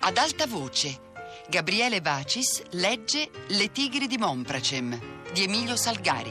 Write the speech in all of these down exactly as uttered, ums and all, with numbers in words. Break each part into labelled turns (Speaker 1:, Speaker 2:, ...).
Speaker 1: Ad alta voce, Gabriele Bacis legge Le tigri di Monpracem di Emilio Salgari.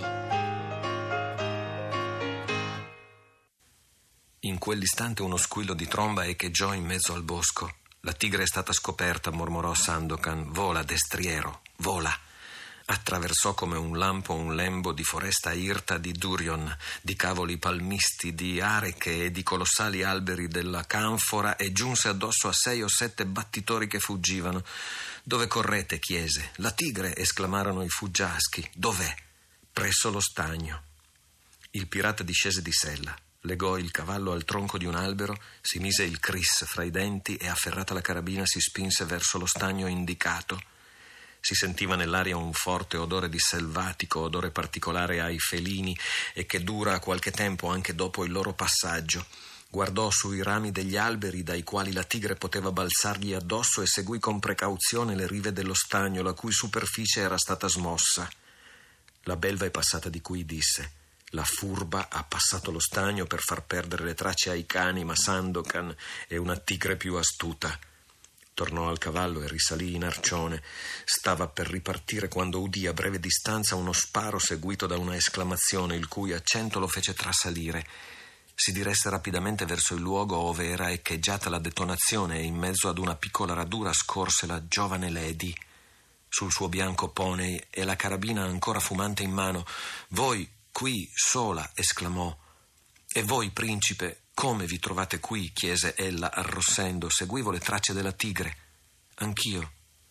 Speaker 2: In quell'istante uno squillo di tromba echeggiò in mezzo al bosco. La tigre è stata scoperta, mormorò Sandokan. Vola, destriero, vola. Attraversò come un lampo un lembo di foresta irta di durion, di cavoli palmisti, di areche e di colossali alberi della canfora e giunse addosso a sei o sette battitori che fuggivano. «Dove correte?» chiese. «La tigre!» esclamarono i fuggiaschi. «Dov'è?» «Presso lo stagno». Il pirata discese di sella, legò il cavallo al tronco di un albero, si mise il cris fra i denti e, afferrata la carabina, si spinse verso lo stagno indicato. Si sentiva nell'aria un forte odore di selvatico, odore particolare ai felini e che dura qualche tempo anche dopo il loro passaggio. Guardò sui rami degli alberi dai quali la tigre poteva balzargli addosso e seguì con precauzione le rive dello stagno, la cui superficie era stata smossa. La belva è passata di qui, disse. La furba ha passato lo stagno per far perdere le tracce ai cani, ma Sandokan è una tigre più astuta. Tornò al cavallo e risalì in arcione. Stava per ripartire quando udì a breve distanza uno sparo seguito da una esclamazione, il cui accento lo fece trasalire. Si diresse rapidamente verso il luogo ove era echeggiata la detonazione e in mezzo ad una piccola radura scorse la giovane Lady sul suo bianco poney e la carabina ancora fumante in mano. «Voi qui sola!» esclamò. «E voi, principe, come vi trovate qui?» chiese ella arrossendo. «Seguivo le tracce della tigre». «Anch'io».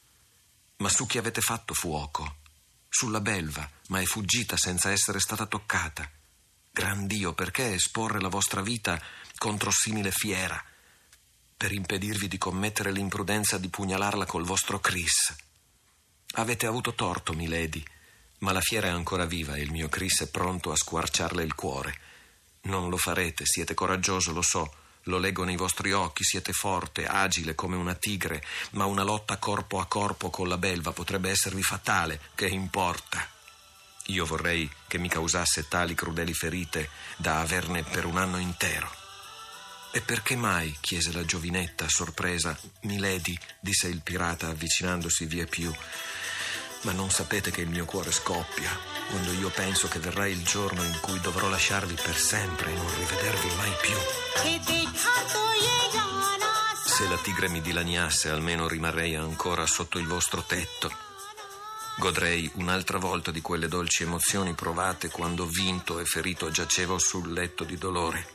Speaker 2: «Ma su chi avete fatto fuoco?» «Sulla belva, ma è fuggita senza essere stata toccata». «Gran Dio, perché esporre la vostra vita contro simile fiera?» «Per impedirvi di commettere l'imprudenza di pugnalarla col vostro cris». «Avete avuto torto, milady, ma la fiera è ancora viva e il mio cris è pronto a squarciarle il cuore. Non lo farete, siete coraggioso, lo so, lo leggo nei vostri occhi, siete forte, agile come una tigre, ma una lotta corpo a corpo con la belva potrebbe esservi fatale, che importa? Io vorrei che mi causasse tali crudeli ferite da averne per un anno intero». «E perché mai?» chiese la giovinetta, sorpresa. «Milady», disse il pirata avvicinandosi vie più, «ma non sapete che il mio cuore scoppia quando io penso che verrà il giorno in cui dovrò lasciarvi per sempre e non rivedervi mai più. Se la tigre mi dilaniasse, almeno rimarrei ancora sotto il vostro tetto. Godrei un'altra volta di quelle dolci emozioni provate quando, vinto e ferito, giacevo sul letto di dolore.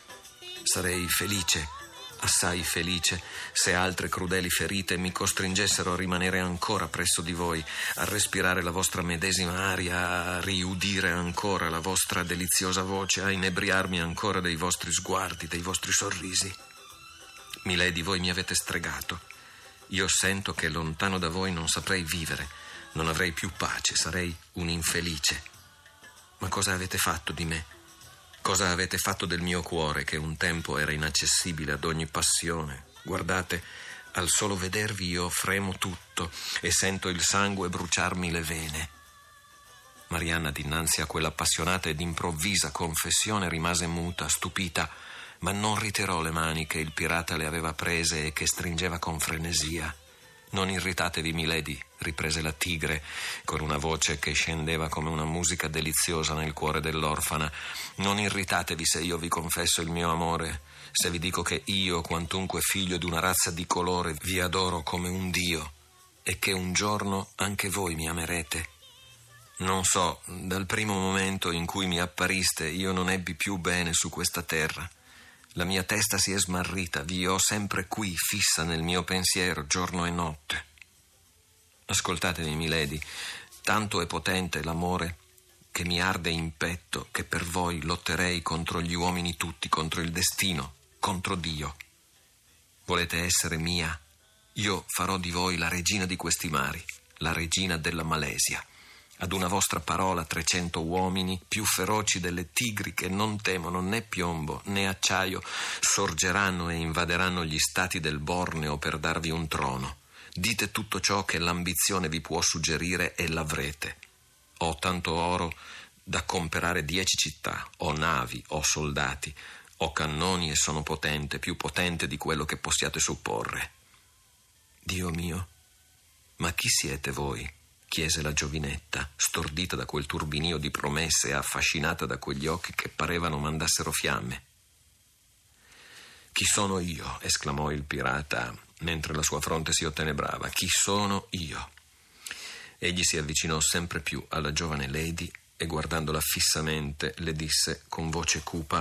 Speaker 2: Sarei felice, assai felice, se altre crudeli ferite mi costringessero a rimanere ancora presso di voi, a respirare la vostra medesima aria, a riudire ancora la vostra deliziosa voce, a inebriarmi ancora dei vostri sguardi, dei vostri sorrisi. Milady, voi mi avete stregato. Io sento che lontano da voi non saprei vivere, non avrei più pace, sarei un infelice. Ma cosa avete fatto di me? Cosa avete fatto del mio cuore, che un tempo era inaccessibile ad ogni passione? Guardate, al solo vedervi io fremo tutto e sento il sangue bruciarmi le vene». Marianna, dinanzi a quell'appassionata ed improvvisa confessione, rimase muta, stupita, ma non ritirò le mani che il pirata le aveva prese e che stringeva con frenesia. «Non irritatevi, milady», riprese la tigre con una voce che scendeva come una musica deliziosa nel cuore dell'orfana. «Non irritatevi se io vi confesso il mio amore, se vi dico che io, quantunque figlio di una razza di colore, vi adoro come un dio e che un giorno anche voi mi amerete. Non so, dal primo momento in cui mi appariste io non ebbi più bene su questa terra. La mia testa si è smarrita, vi ho sempre qui, fissa nel mio pensiero, giorno e notte. Ascoltatemi, milady, tanto è potente l'amore che mi arde in petto che per voi lotterei contro gli uomini tutti, contro il destino, contro Dio. Volete essere mia? Io farò di voi la regina di questi mari, la regina della Malesia. Ad una vostra parola trecento uomini, più feroci delle tigri che non temono né piombo né acciaio, sorgeranno e invaderanno gli stati del Borneo per darvi un trono. Dite tutto ciò che l'ambizione vi può suggerire e l'avrete. Ho tanto oro da comperare dieci città, ho navi, ho soldati, ho cannoni e sono potente, più potente di quello che possiate supporre. Dio mio, ma chi siete voi? Chiese la giovinetta, stordita da quel turbinio di promesse e affascinata da quegli occhi che parevano mandassero fiamme. Chi sono io? Esclamò il pirata mentre la sua fronte si ottenebrava. Chi sono io? Egli si avvicinò sempre più alla giovane lady e guardandola fissamente le disse con voce cupa: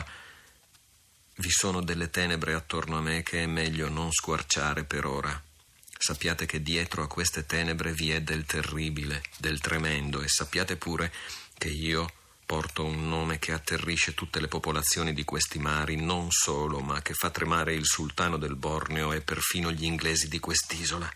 Speaker 2: vi sono delle tenebre attorno a me che è meglio non squarciare per ora. Sappiate che dietro a queste tenebre vi è del terribile, del tremendo, e sappiate pure che io porto un nome che atterrisce tutte le popolazioni di questi mari, non solo, ma che fa tremare il sultano del Borneo e perfino gli inglesi di quest'isola.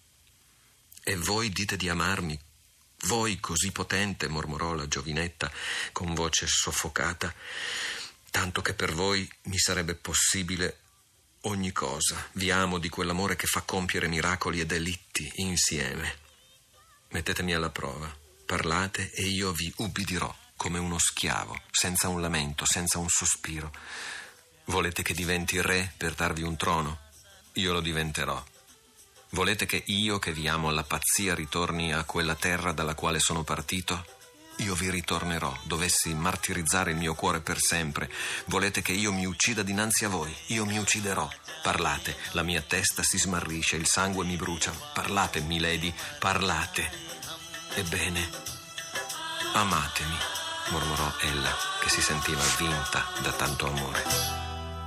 Speaker 2: E voi dite di amarmi, voi così potente, mormorò la giovinetta con voce soffocata, tanto che per voi mi sarebbe possibile ogni cosa. Vi amo di quell'amore che fa compiere miracoli e delitti insieme. Mettetemi alla prova, parlate e io vi ubbidirò come uno schiavo, senza un lamento, senza un sospiro. Volete che diventi re per darvi un trono? Io lo diventerò. Volete che io, che vi amo alla pazzia, ritorni a quella terra dalla quale sono partito? Io vi ritornerò, dovessi martirizzare il mio cuore per sempre. Volete che io mi uccida dinanzi a voi? Io mi ucciderò. Parlate, la mia testa si smarrisce, il sangue mi brucia. Parlate, milady, parlate. Ebbene, amatemi, mormorò ella, che si sentiva vinta da tanto amore.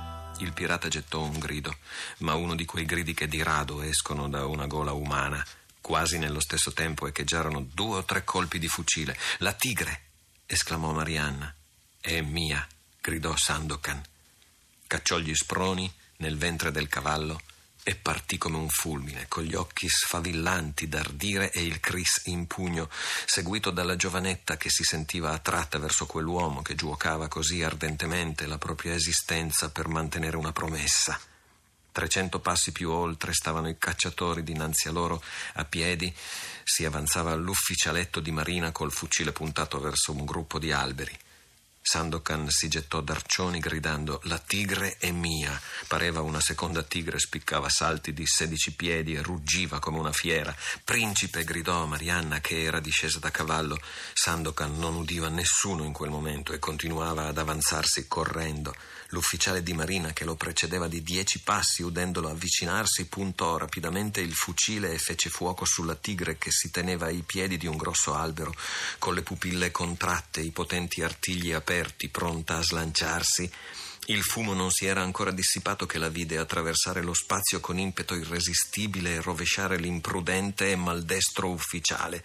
Speaker 2: Il pirata gettò un grido, ma uno di quei gridi che di rado escono da una gola umana. Quasi nello stesso tempo echeggiarono due o tre colpi di fucile. «La tigre!» esclamò Marianna. «È mia!» gridò Sandokan. Cacciò gli sproni nel ventre del cavallo e partì come un fulmine, con gli occhi sfavillanti d'ardire e il cris in pugno, seguito dalla giovanetta che si sentiva attratta verso quell'uomo che giuocava così ardentemente la propria esistenza per mantenere una promessa. Trecento passi più oltre stavano i cacciatori dinanzi a loro, a piedi. Si avanzava l'ufficialetto di marina col fucile puntato verso un gruppo di alberi. Sandokan si gettò d'arcioni gridando: «La tigre è mia!» Pareva una seconda tigre, spiccava salti di sedici piedi e ruggiva come una fiera. «Principe!» gridò Marianna, che era discesa da cavallo. Sandokan non udiva nessuno in quel momento e continuava ad avanzarsi correndo. L'ufficiale di marina, che lo precedeva di dieci passi, udendolo avvicinarsi, puntò rapidamente il fucile e fece fuoco sulla tigre che si teneva ai piedi di un grosso albero, con le pupille contratte, i potenti artigli aperti, pronta a slanciarsi. Il fumo non si era ancora dissipato che la vide attraversare lo spazio con impeto irresistibile e rovesciare l'imprudente e maldestro ufficiale.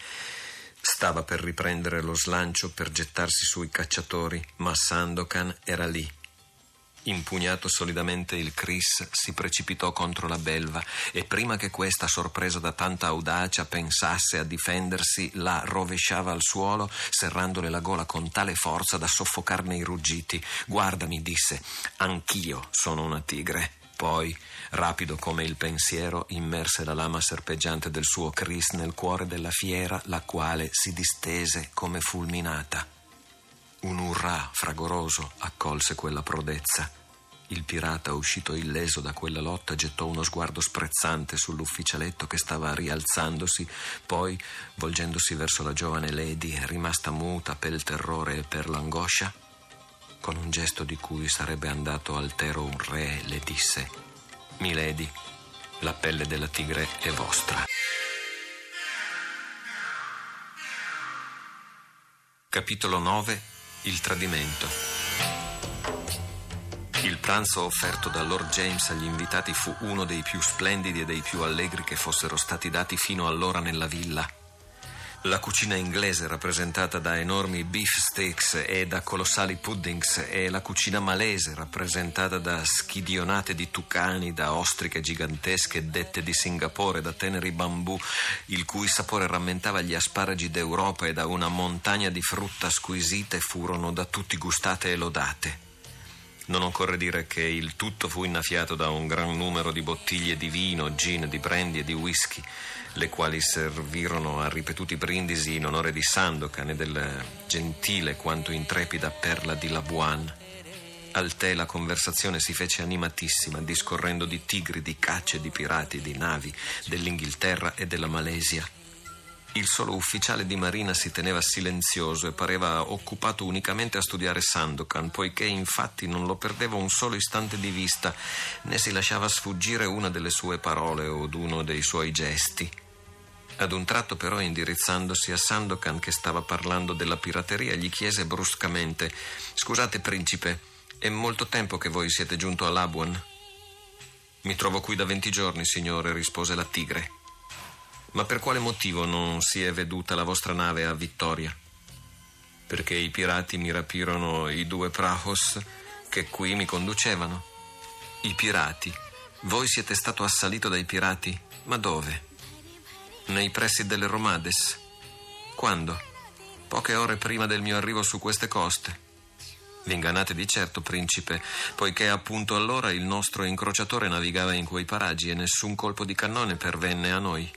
Speaker 2: Stava per riprendere lo slancio per gettarsi sui cacciatori, ma Sandokan era lì. Impugnato solidamente il cris, si precipitò contro la belva e prima che questa, sorpresa da tanta audacia, pensasse a difendersi, la rovesciava al suolo, serrandole la gola con tale forza da soffocarne i ruggiti. «Guardami», disse, «anch'io sono una tigre». Poi, rapido come il pensiero, immerse la lama serpeggiante del suo cris nel cuore della fiera, la quale si distese come fulminata. Un urrà fragoroso accolse quella prodezza. Il pirata, uscito illeso da quella lotta, gettò uno sguardo sprezzante sull'ufficialetto che stava rialzandosi, poi, volgendosi verso la giovane lady, rimasta muta per il terrore e per l'angoscia, con un gesto di cui sarebbe andato altero un re, le disse: «Milady, la pelle della tigre è vostra». Capitolo nove. Il tradimento. Il pranzo offerto da Lord James agli invitati fu uno dei più splendidi e dei più allegri che fossero stati dati fino allora nella villa. La cucina inglese, rappresentata da enormi beef steaks e da colossali puddings, e la cucina malese, rappresentata da schidionate di tucani, da ostriche gigantesche dette di Singapore, da teneri bambù, il cui sapore rammentava gli asparagi d'Europa, e da una montagna di frutta squisite, furono da tutti gustate e lodate. Non occorre dire che il tutto fu innaffiato da un gran numero di bottiglie di vino, gin, di brandy e di whisky, le quali servirono a ripetuti brindisi in onore di Sandokan e del gentile quanto intrepida perla di Labuan. Al tè la conversazione si fece animatissima, discorrendo di tigri, di cacce, di pirati, di navi, dell'Inghilterra e della Malesia. Il solo ufficiale di marina si teneva silenzioso e pareva occupato unicamente a studiare Sandokan, poiché infatti non lo perdeva un solo istante di vista, né si lasciava sfuggire una delle sue parole o uno dei suoi gesti. Ad un tratto però, indirizzandosi a Sandokan che stava parlando della pirateria, gli chiese bruscamente: «Scusate, principe, è molto tempo che voi siete giunto a Labuan?» «Mi trovo qui da venti giorni, signore», rispose la tigre. «Ma per quale motivo non si è veduta la vostra nave a Vittoria?» «Perché i pirati mi rapirono i due prahos che qui mi conducevano». «I pirati? Voi siete stato assalito dai pirati? Ma dove?» «Nei pressi delle Romades». «Quando?» «Poche ore prima del mio arrivo su queste coste». «Vi ingannate di certo, principe, poiché appunto allora il nostro incrociatore navigava in quei paraggi e nessun colpo di cannone pervenne a noi».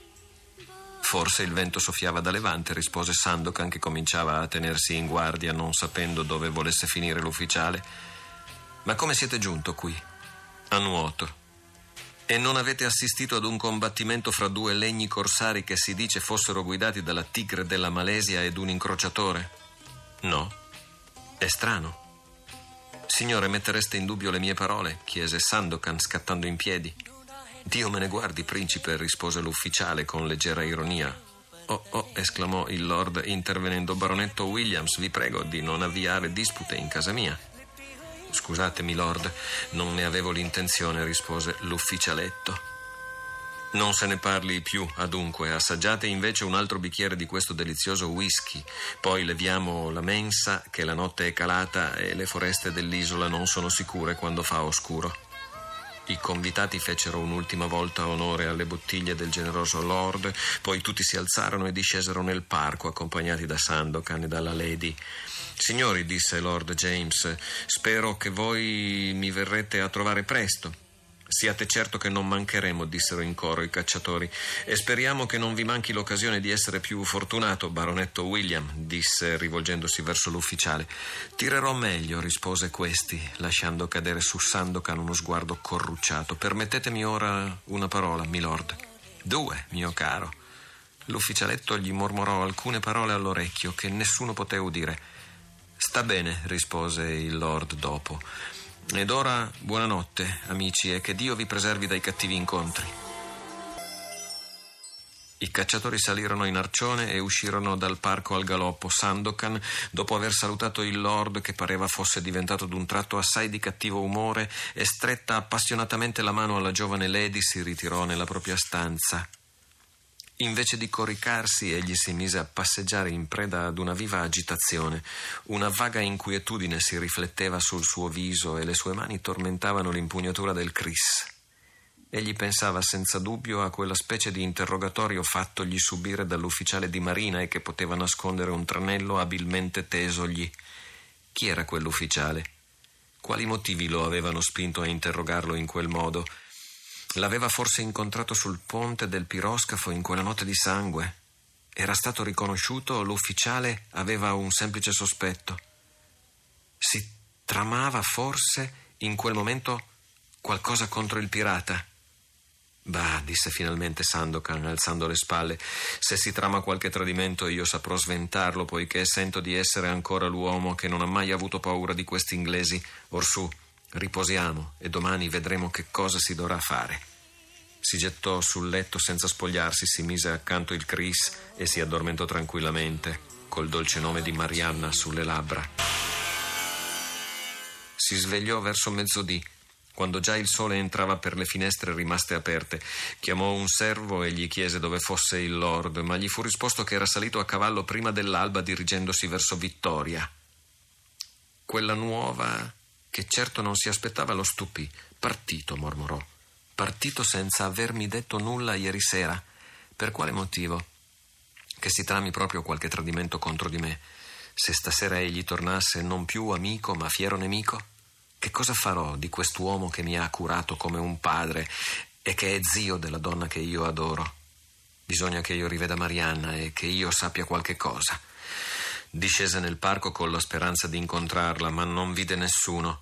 Speaker 2: «Forse il vento soffiava da levante», rispose Sandokan, che cominciava a tenersi in guardia, non sapendo dove volesse finire l'ufficiale. «Ma come siete giunto qui?» «A nuoto». «E non avete assistito ad un combattimento fra due legni corsari che si dice fossero guidati dalla tigre della Malesia ed un incrociatore?» «No». «È strano». «Signore, mettereste in dubbio le mie parole?» chiese Sandokan, scattando in piedi. «Dio me ne guardi, principe», rispose l'ufficiale con leggera ironia. «Oh, oh», esclamò il lord intervenendo. «Baronetto Williams, vi prego di non avviare dispute in casa mia». «Scusatemi, lord, non ne avevo l'intenzione», rispose l'ufficialetto. «Non se ne parli più, adunque. Assaggiate invece un altro bicchiere di questo delizioso whisky. Poi leviamo la mensa, che la notte è calata e le foreste dell'isola non sono sicure quando fa oscuro». I convitati fecero un'ultima volta onore alle bottiglie del generoso lord, poi tutti si alzarono e discesero nel parco, accompagnati da Sandokan e dalla lady. «Signori», disse Lord James, «spero che voi mi verrete a trovare presto». «Siate certo che non mancheremo», dissero in coro i cacciatori. «E speriamo che non vi manchi l'occasione di essere più fortunato, baronetto William», disse rivolgendosi verso l'ufficiale. «Tirerò meglio», rispose questi, lasciando cadere su Sandokan uno sguardo corrucciato. «Permettetemi ora una parola, milord». «Due, mio caro». L'ufficialetto gli mormorò alcune parole all'orecchio che nessuno poté udire. «Sta bene», rispose il lord dopo. «Ed ora buonanotte, amici, e che Dio vi preservi dai cattivi incontri». I cacciatori salirono in arcione e uscirono dal parco al galoppo. Sandokan, dopo aver salutato il lord, che pareva fosse diventato d'un tratto assai di cattivo umore, e stretta appassionatamente la mano alla giovane lady, si ritirò nella propria stanza. Invece di coricarsi, egli si mise a passeggiare in preda ad una viva agitazione. Una vaga inquietudine si rifletteva sul suo viso e le sue mani tormentavano l'impugnatura del Chris. Egli pensava senza dubbio a quella specie di interrogatorio fattogli subire dall'ufficiale di marina e che poteva nascondere un tranello abilmente tesogli. Chi era quell'ufficiale? Quali motivi lo avevano spinto a interrogarlo in quel modo? L'aveva forse incontrato sul ponte del piroscafo in quella notte di sangue? Era stato riconosciuto o l'ufficiale aveva un semplice sospetto? Si tramava forse in quel momento qualcosa contro il pirata? «Bah», disse finalmente Sandokan, alzando le spalle, «se si trama qualche tradimento io saprò sventarlo, poiché sento di essere ancora l'uomo che non ha mai avuto paura di questi inglesi. Orsù, riposiamo e domani vedremo che cosa si dovrà fare». Si gettò sul letto senza spogliarsi, si mise accanto il Chris e si addormentò tranquillamente, col dolce nome di Marianna sulle labbra. Si svegliò verso mezzodì, quando già il sole entrava per le finestre rimaste aperte. Chiamò un servo e gli chiese dove fosse il lord, ma gli fu risposto che era salito a cavallo prima dell'alba dirigendosi verso Vittoria. Quella nuova, che certo non si aspettava, lo stupì. «Partito», mormorò. «Partito senza avermi detto nulla ieri sera. Per quale motivo? Che si trami proprio qualche tradimento contro di me. Se stasera egli tornasse non più amico ma fiero nemico? Che cosa farò di quest'uomo che mi ha curato come un padre e che è zio della donna che io adoro? Bisogna che io riveda Marianna e che io sappia qualche cosa». Discese nel parco con la speranza di incontrarla, ma non vide nessuno.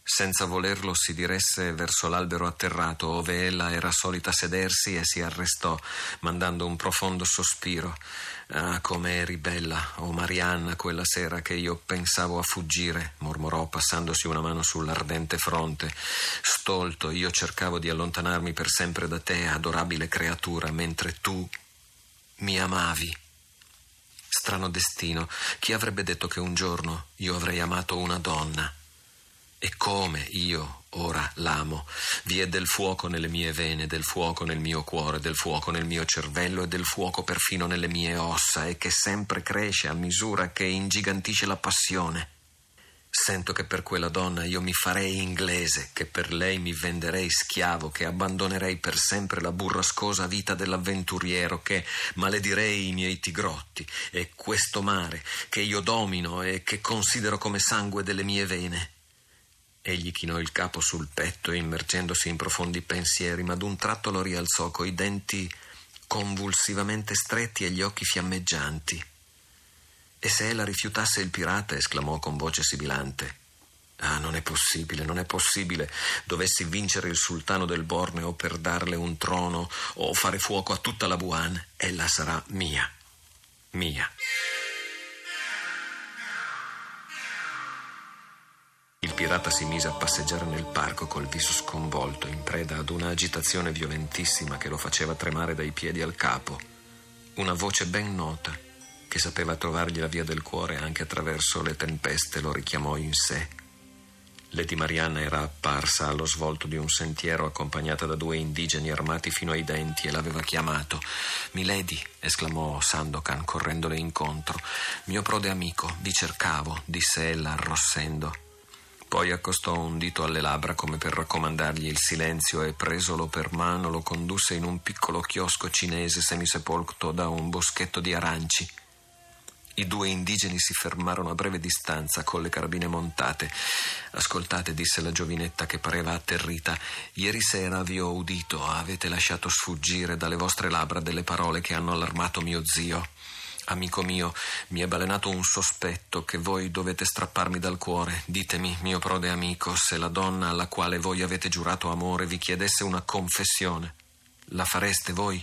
Speaker 2: Senza volerlo si diresse verso l'albero atterrato, ove ella era solita sedersi, e si arrestò, mandando un profondo sospiro. Ah, come eri bella, oh Marianna, quella sera che io pensavo a fuggire, mormorò passandosi una mano sull'ardente fronte. Stolto, io cercavo di allontanarmi per sempre da te, adorabile creatura, mentre tu mi amavi. Strano destino, chi avrebbe detto che un giorno io avrei amato una donna? E come io ora l'amo. Vi è del fuoco nelle mie vene, del fuoco nel mio cuore, del fuoco nel mio cervello e del fuoco perfino nelle mie ossa, e che sempre cresce a misura che ingigantisce la passione. Sento che per quella donna io mi farei inglese, che per lei mi venderei schiavo, che abbandonerei per sempre la burrascosa vita dell'avventuriero, che maledirei i miei tigrotti e questo mare che io domino e che considero come sangue delle mie vene. Egli chinò il capo sul petto, immergendosi in profondi pensieri, ma d'un tratto lo rialzò coi denti convulsivamente stretti e gli occhi fiammeggianti. E se ella rifiutasse il pirata, esclamò con voce sibilante. Ah, non è possibile, non è possibile. Dovessi vincere il sultano del Borneo per darle un trono o fare fuoco a tutta la Buan, ella sarà mia, mia. Il pirata si mise a passeggiare nel parco col viso sconvolto, in preda ad una agitazione violentissima che lo faceva tremare dai piedi al capo. Una voce ben nota, che sapeva trovargli la via del cuore anche attraverso le tempeste, lo richiamò in sé. Lady Marianna era apparsa allo svolto di un sentiero, accompagnata da due indigeni armati fino ai denti, e l'aveva chiamato. «Milady», esclamò Sandokan, correndole incontro. «Mio prode amico, vi cercavo», disse ella arrossendo. Poi accostò un dito alle labbra come per raccomandargli il silenzio e, presolo per mano, lo condusse in un piccolo chiosco cinese semisepolto da un boschetto di aranci. I due indigeni si fermarono a breve distanza con le carabine montate. «Ascoltate», disse la giovinetta che pareva atterrita, «ieri sera vi ho udito, avete lasciato sfuggire dalle vostre labbra delle parole che hanno allarmato mio zio. Amico mio, mi è balenato un sospetto che voi dovete strapparmi dal cuore. Ditemi, mio prode amico, se la donna alla quale voi avete giurato amore vi chiedesse una confessione, la fareste voi?»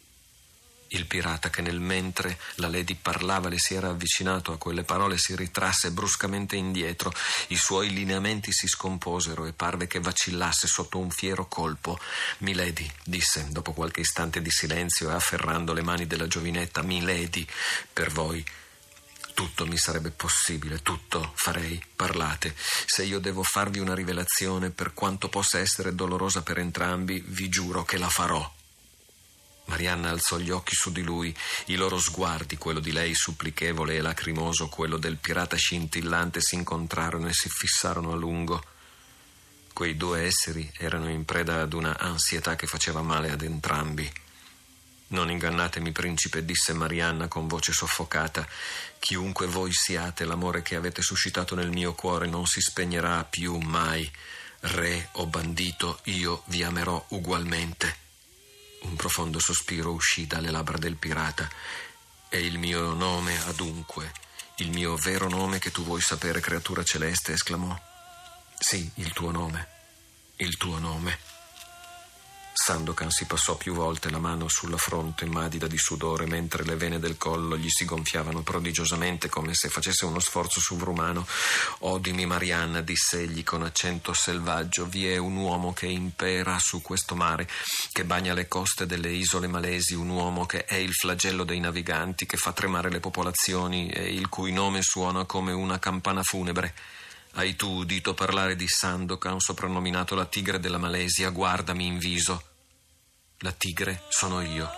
Speaker 2: Il pirata, che nel mentre la lady parlava le si era avvicinato a quelle parole, si ritrasse bruscamente indietro. I suoi lineamenti si scomposero e parve che vacillasse sotto un fiero colpo. «Milady», disse dopo qualche istante di silenzio e afferrando le mani della giovinetta, «Milady, per voi tutto mi sarebbe possibile, tutto farei, parlate. Se io devo farvi una rivelazione, per quanto possa essere dolorosa per entrambi, vi giuro che la farò». Marianna alzò gli occhi su di lui, i loro sguardi, quello di lei supplichevole e lacrimoso, quello del pirata scintillante, si incontrarono e si fissarono a lungo. Quei due esseri erano in preda ad una ansietà che faceva male ad entrambi. «Non ingannatemi, principe», disse Marianna con voce soffocata. «Chiunque voi siate, l'amore che avete suscitato nel mio cuore non si spegnerà più mai. Re o bandito, io vi amerò ugualmente». Un profondo sospiro uscì dalle labbra del pirata. «E il mio nome, adunque, il mio vero nome che tu vuoi sapere, creatura celeste?» esclamò. «Sì, il tuo nome, il tuo nome». Sandokan si passò più volte la mano sulla fronte madida di sudore, mentre le vene del collo gli si gonfiavano prodigiosamente come se facesse uno sforzo sovrumano. «Odimi, Marianna», disse egli con accento selvaggio, «vi è un uomo che impera su questo mare, che bagna le coste delle isole malesi, un uomo che è il flagello dei naviganti, che fa tremare le popolazioni e il cui nome suona come una campana funebre. Hai tu udito parlare di Sandokan, soprannominato la tigre della Malesia? Guardami in viso. La tigre sono io».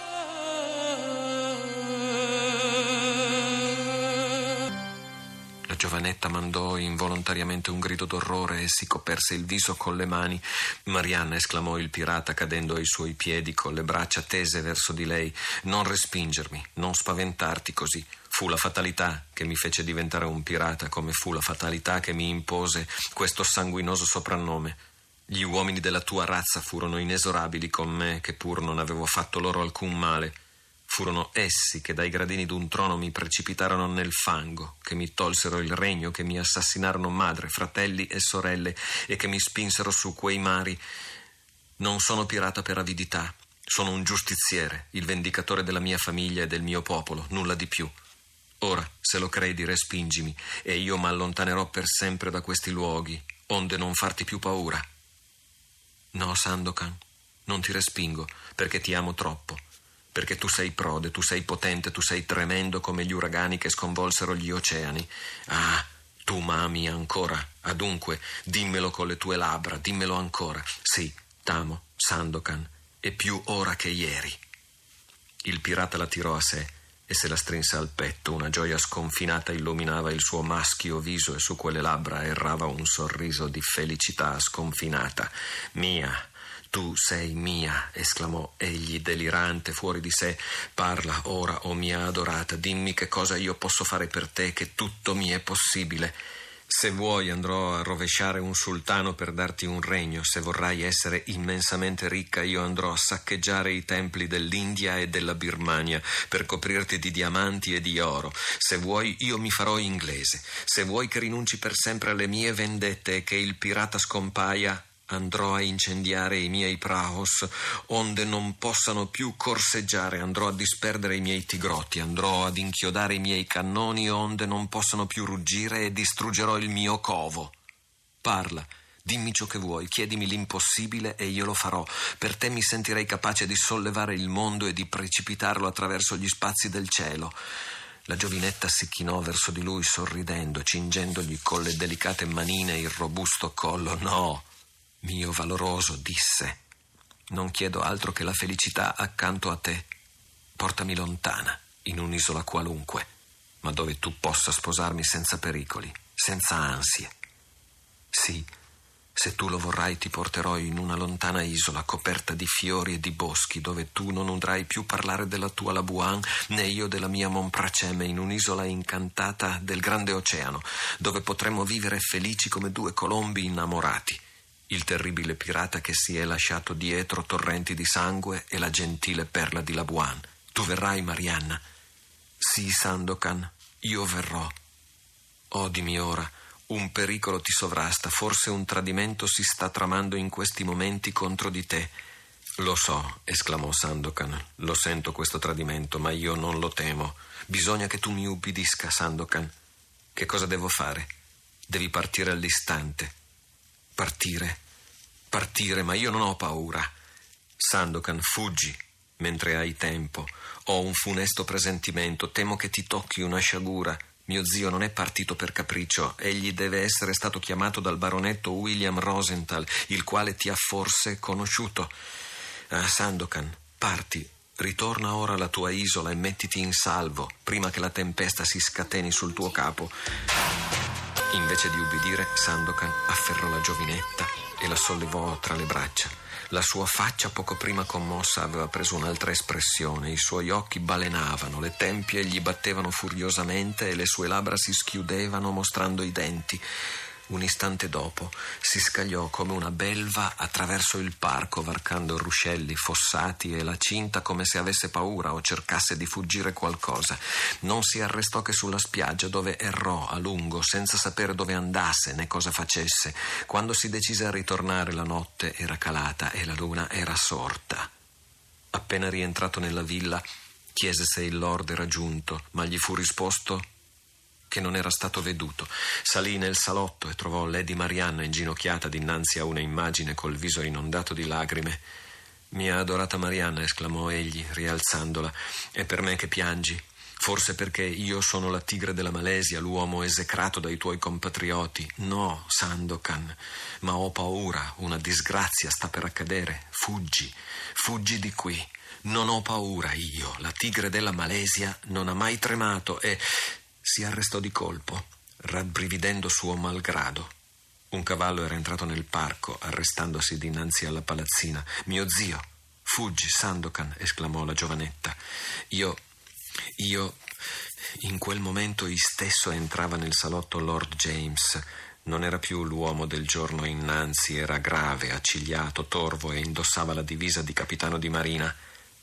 Speaker 2: La giovanetta mandò involontariamente un grido d'orrore e si coperse il viso con le mani. «Marianna», esclamò il pirata cadendo ai suoi piedi con le braccia tese verso di lei, «non respingermi, non spaventarti così. Fu la fatalità che mi fece diventare un pirata, come fu la fatalità che mi impose questo sanguinoso soprannome. Gli uomini della tua razza furono inesorabili con me, che pur non avevo fatto loro alcun male. Furono essi che dai gradini d'un trono mi precipitarono nel fango, che mi tolsero il regno, che mi assassinarono madre, fratelli e sorelle e che mi spinsero su quei mari. Non sono pirata per avidità, sono un giustiziere, il vendicatore della mia famiglia e del mio popolo, nulla di più. Ora, se lo credi, respingimi e io m'allontanerò per sempre da questi luoghi, onde non farti più paura. No, Sandokan, non ti respingo, perché ti amo troppo. Perché tu sei prode, tu sei potente, tu sei tremendo come gli uragani che sconvolsero gli oceani. Ah, tu m'ami ancora. Adunque, dimmelo con le tue labbra, dimmelo ancora. Sì, t'amo, Sandokan, e più ora che ieri. Il pirata la tirò a sé e se la strinse al petto. Una gioia sconfinata illuminava il suo maschio viso e su quelle labbra errava un sorriso di felicità sconfinata. Mia, tu sei mia, esclamò egli delirante fuori di sé. Parla ora, o mia adorata, dimmi che cosa io posso fare per te, che tutto mi è possibile. Se vuoi andrò a rovesciare un sultano per darti un regno, se vorrai essere immensamente ricca io andrò a saccheggiare i templi dell'India e della Birmania per coprirti di diamanti e di oro. Se vuoi io mi farò inglese, se vuoi che rinunci per sempre alle mie vendette e che il pirata scompaia, andrò a incendiare i miei praos, onde non possano più corseggiare, andrò a disperdere i miei tigrotti, andrò ad inchiodare i miei cannoni, onde non possano più ruggire, e distruggerò il mio covo. Parla, dimmi ciò che vuoi, chiedimi l'impossibile e io lo farò. Per te mi sentirei capace di sollevare il mondo e di precipitarlo attraverso gli spazi del cielo. La giovinetta si chinò verso di lui sorridendo, cingendogli con le delicate manine il robusto collo. No, mio valoroso, disse, non chiedo altro che la felicità accanto a te. Portami lontana, in un'isola qualunque, ma dove tu possa sposarmi senza pericoli, senza ansie. Sì, se tu lo vorrai ti porterò in una lontana isola coperta di fiori e di boschi, dove tu non udrai più parlare della tua Labuan, né io della mia Monpracem, in un'isola incantata del grande oceano, dove potremo vivere felici come due colombi innamorati. Il terribile pirata che si è lasciato dietro torrenti di sangue e la gentile perla di Labuan. Tu verrai, Marianna? Sì, Sandokan, io verrò. Odimi ora, un pericolo ti sovrasta, forse un tradimento si sta tramando in questi momenti contro di te. Lo so, esclamò Sandokan, lo sento questo tradimento, ma io non lo temo. Bisogna che tu mi ubbidisca, Sandokan. Che cosa devo fare? Devi partire all'istante. Partire, partire, ma io non ho paura. Sandokan, fuggi, mentre hai tempo. Ho un funesto presentimento, temo che ti tocchi una sciagura. Mio zio non è partito per capriccio, egli deve essere stato chiamato dal baronetto William Rosenthal, il quale ti ha forse conosciuto. Ah, Sandokan, parti, ritorna ora alla tua isola e mettiti in salvo, prima che la tempesta si scateni sul tuo capo. Invece di ubbidire, Sandokan afferrò la giovinetta e la sollevò tra le braccia. La sua faccia, poco prima commossa, aveva preso un'altra espressione. I suoi occhi balenavano, le tempie gli battevano furiosamente e le sue labbra si schiudevano mostrando i denti. Un istante dopo si scagliò come una belva attraverso il parco, varcando ruscelli, fossati e la cinta come se avesse paura o cercasse di fuggire qualcosa. Non si arrestò che sulla spiaggia, dove errò a lungo senza sapere dove andasse né cosa facesse. Quando si decise a ritornare, la notte era calata e la luna era sorta. Appena rientrato nella villa, chiese se il lord era giunto, ma gli fu risposto che non era stato veduto. Salì nel salotto e trovò Lady Marianna inginocchiata dinanzi a una immagine col viso inondato di lacrime. «Mia adorata Marianna», esclamò egli, rialzandola, «è per me che piangi? Forse perché io sono la tigre della Malesia, l'uomo esecrato dai tuoi compatrioti? No, Sandokan, ma ho paura, una disgrazia sta per accadere. Fuggi, fuggi di qui. Non ho paura io, la tigre della Malesia non ha mai tremato e...» Si arrestò di colpo, rabbrividendo suo malgrado. Un cavallo era entrato nel parco, arrestandosi dinanzi alla palazzina. «Mio zio, fuggi, Sandokan», esclamò la giovanetta. Io, io, in quel momento istesso entrava nel salotto Lord James. Non era più l'uomo del giorno innanzi, era grave, accigliato, torvo e indossava la divisa di capitano di marina.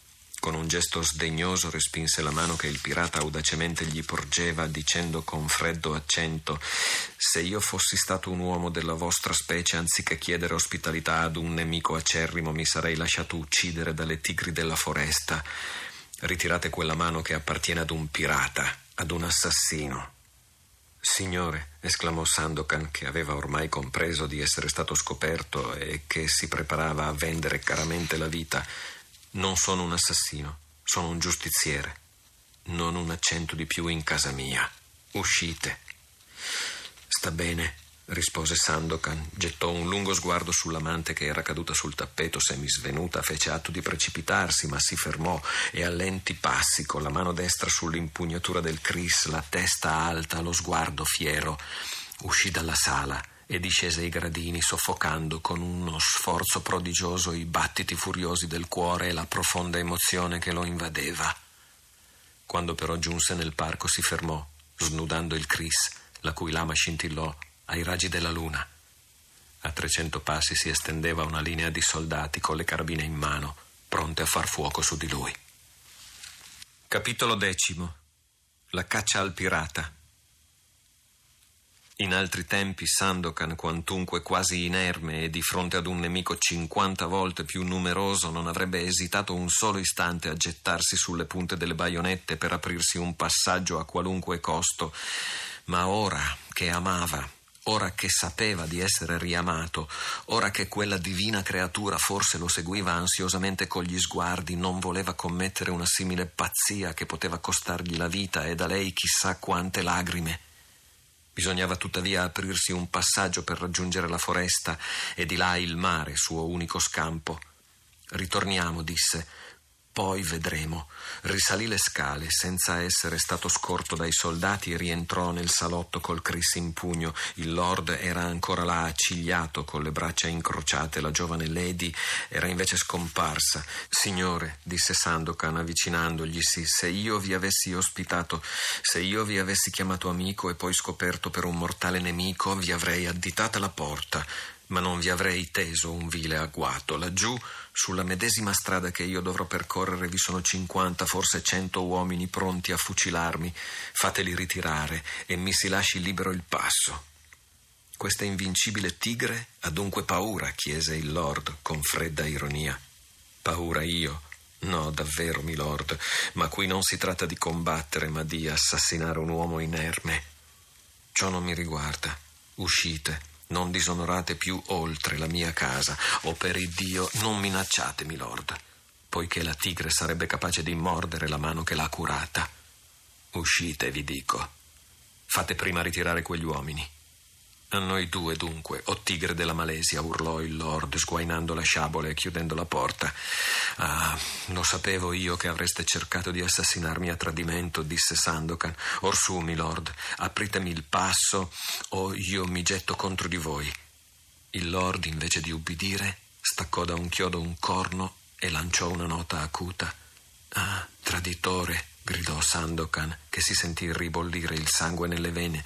Speaker 2: Con un gesto sdegnoso respinse la mano che il pirata audacemente gli porgeva, dicendo con freddo accento: «Se io fossi stato un uomo della vostra specie, anziché chiedere ospitalità ad un nemico acerrimo, mi sarei lasciato uccidere dalle tigri della foresta. Ritirate quella mano che appartiene ad un pirata, ad un assassino». «Signore», esclamò Sandokan, che aveva ormai compreso di essere stato scoperto e che si preparava a vendere caramente la vita, «non sono un assassino, sono un giustiziere. Non un accento di più in casa mia. Uscite». «Sta bene», rispose Sandokan, gettò un lungo sguardo sull'amante che era caduta sul tappeto semisvenuta, fece atto di precipitarsi, ma si fermò e a lenti passi, con la mano destra sull'impugnatura del Kris, la testa alta, lo sguardo fiero, uscì dalla sala e discese i gradini, soffocando con uno sforzo prodigioso i battiti furiosi del cuore e la profonda emozione che lo invadeva. Quando però giunse nel parco si fermò, snudando il Kris, la cui lama scintillò ai raggi della luna. A trecento passi si estendeva una linea di soldati con le carabine in mano, pronte a far fuoco su di lui. Capitolo decimo. La caccia al pirata. In altri tempi Sandokan, quantunque quasi inerme e di fronte ad un nemico cinquanta volte più numeroso, non avrebbe esitato un solo istante a gettarsi sulle punte delle baionette per aprirsi un passaggio a qualunque costo. Ma ora che amava, ora che sapeva di essere riamato, ora che quella divina creatura forse lo seguiva ansiosamente con gli sguardi, non voleva commettere una simile pazzia che poteva costargli la vita e da lei chissà quante lagrime. Bisognava tuttavia aprirsi un passaggio per raggiungere la foresta e di là il mare, suo unico scampo. «Ritorniamo», disse, «poi vedremo». Risalì le scale senza essere stato scorto dai soldati e rientrò nel salotto col Kris in pugno. Il lord era ancora là accigliato con le braccia incrociate, la giovane lady era invece scomparsa. «Signore», disse Sandokan avvicinandoglisi, «se io vi avessi ospitato, se io vi avessi chiamato amico e poi scoperto per un mortale nemico, vi avrei additata la porta, ma non vi avrei teso un vile agguato. Laggiù, sulla medesima strada che io dovrò percorrere, vi sono cinquanta, forse cento uomini pronti a fucilarmi. Fateli ritirare e mi si lasci libero il passo». «Questa invincibile tigre ha dunque paura?» chiese il lord con fredda ironia. «Paura io? No, davvero, milord, ma qui non si tratta di combattere, ma di assassinare un uomo inerme. Ciò non mi riguarda. Uscite. Non disonorate più oltre la mia casa, o per Iddio non minacciate, milord, poiché la tigre sarebbe capace di mordere la mano che l'ha curata. Uscite, vi dico. Fate prima ritirare quegli uomini». «A noi due, dunque, o tigre della Malesia», urlò il lord, sguainando la sciabola e chiudendo la porta. «Ah, lo sapevo io che avreste cercato di assassinarmi a tradimento», disse Sandokan. «Orsù, milord, apritemi il passo o io mi getto contro di voi». Il lord, invece di ubbidire, staccò da un chiodo un corno e lanciò una nota acuta. «Ah, traditore», gridò Sandokan, che si sentì ribollire il sangue nelle vene.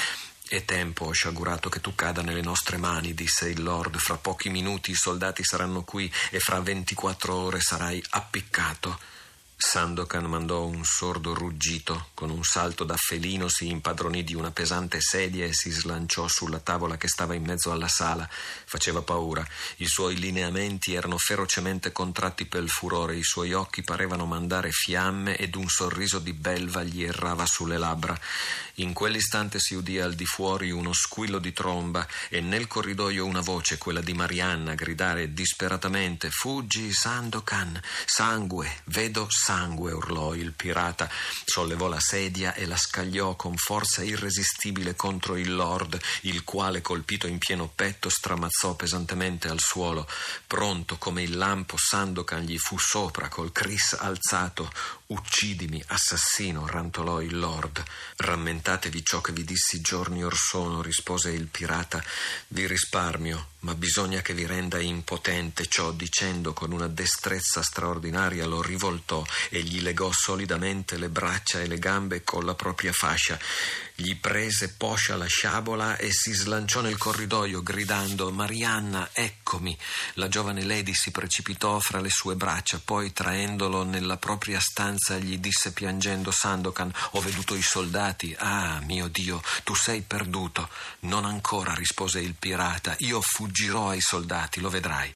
Speaker 2: «È tempo, ho sciagurato, che tu cada nelle nostre mani», disse il lord. «Fra pochi minuti i soldati saranno qui e fra ventiquattro ore sarai appiccato». Sandokan mandò un sordo ruggito. Con un salto da felino si impadronì di una pesante sedia e si slanciò sulla tavola che stava in mezzo alla sala. Faceva paura. I suoi lineamenti erano ferocemente contratti pel furore, i suoi occhi parevano mandare fiamme ed un sorriso di belva gli errava sulle labbra. In quell'istante si udì al di fuori uno squillo di tromba e nel corridoio una voce, quella di Marianna, gridare disperatamente: «Fuggi, Sandokan! Sangue! Vedo sangue!» urlò il pirata. Sollevò la sedia e la scagliò con forza irresistibile contro il lord, il quale, colpito in pieno petto, stramazzò pesantemente al suolo. Pronto come il lampo, Sandokan gli fu sopra col Kris alzato. «Uccidimi, assassino!» rantolò il lord. «Rammentatevi ciò che vi dissi giorni or sono», rispose il pirata. «Vi risparmio, ma bisogna che vi renda impotente». Ciò dicendo, con una destrezza straordinaria lo rivoltò e gli legò solidamente le braccia e le gambe con la propria fascia. Gli prese poscia la sciabola e si slanciò nel corridoio gridando: «Marianna, eccomi!» La giovane lady si precipitò fra le sue braccia, poi traendolo nella propria stanza gli disse piangendo: «Sandokan, ho veduto i soldati». «Ah, mio Dio, tu sei perduto». «Non ancora», rispose il pirata, «io fuggirò ai soldati, lo vedrai».